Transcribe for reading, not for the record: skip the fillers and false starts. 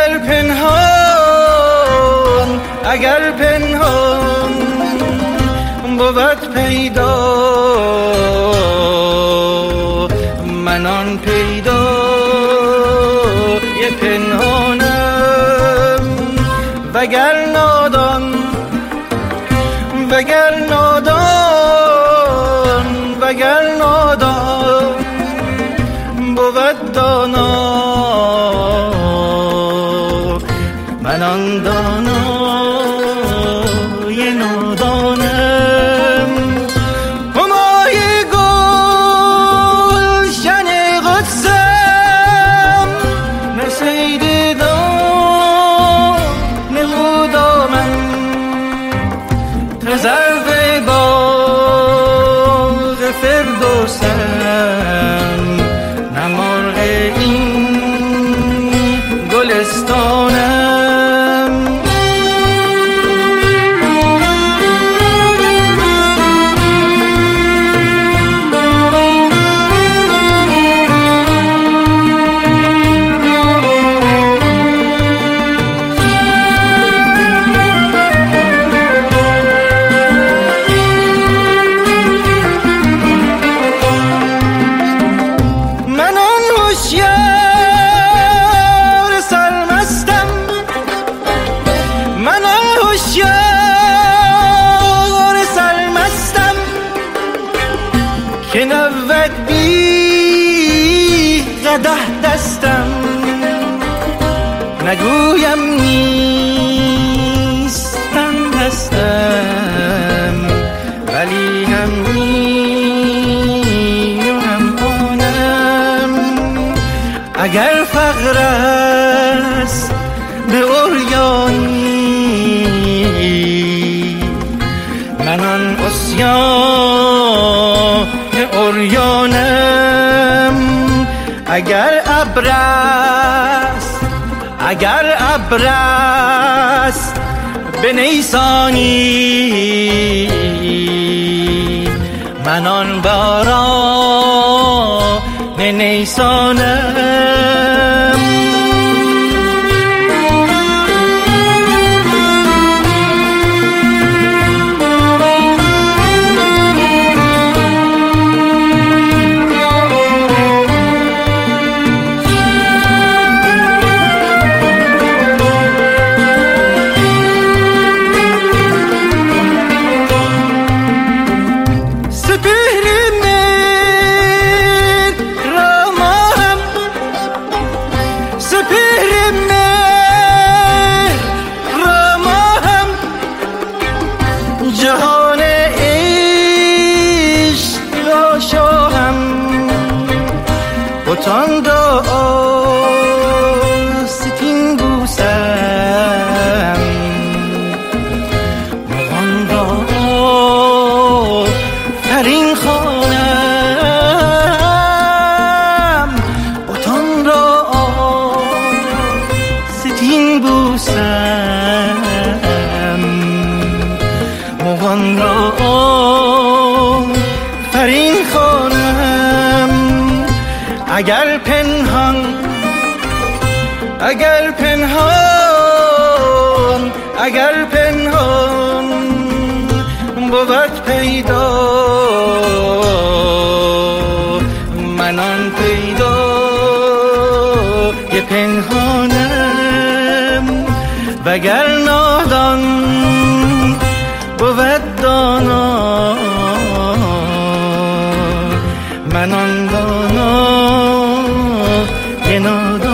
اگر پنهان بود پیدا، من آن پیدا یه پنهانم. وگر نادان بود دانا، من آن دانای نادانم. همای گلشن قدسم، نه صید دانه و دامن، تذرو باغ فردوسم، نه مرغ این گلستانم. که نود بی قدح دستم، نگویم نیستم هستم، ولی هم این و هم آنم. اگر فقر است به عریانی، من آن عصیان عریانم. اگر ابر است به نیسانی، من آن باران نیسانم. جهان عشق را شاهم، بتان را آستین بوسم، مغان را فرین خوانم، بتان را آستین بوسم، مغان را فرین خوانم. اگر پنهان بود پیدا، من آن پیدا یه پنهانم. وگر نادان بود دانا، من آن دانا یه نادانم.